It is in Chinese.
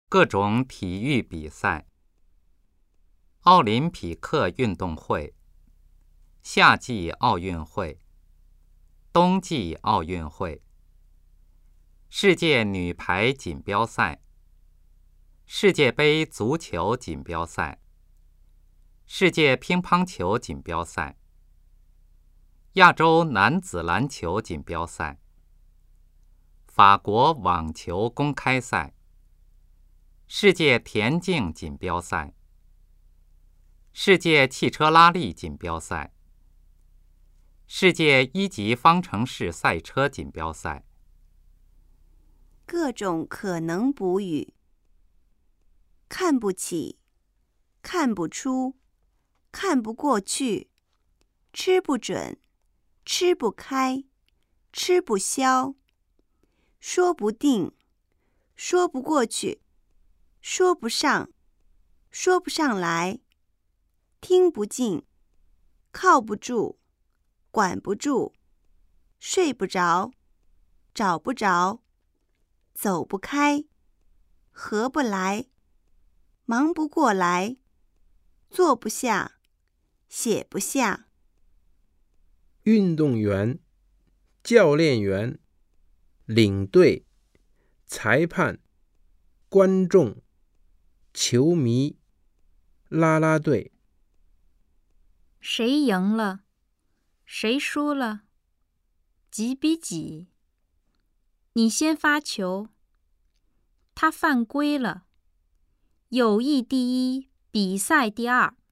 各种体育比赛。奥林匹克运动会、夏季奥运会、冬季奥运会、世界女排锦标赛、世界杯足球锦标赛、世界乒乓球锦标赛、亚洲男子篮球锦标赛、法国网球公开赛、世界田径锦标赛、世界汽车拉力锦标赛、世界一级方程式赛车锦标赛。 各种可能补语：看不起、看不出、看不过去、吃不准、吃不开、吃不消、说不定、说不过去、说不上、说不上来、听不进、靠不住、管不住、睡不着、找不着、走不开、合不来、忙不过来、坐不下、写不下。 运动员、教练员、领队、裁判、观众、球迷、啦啦队。 谁赢了？谁输了？几比几？你先发球。他犯规了。友谊第一，比赛第二。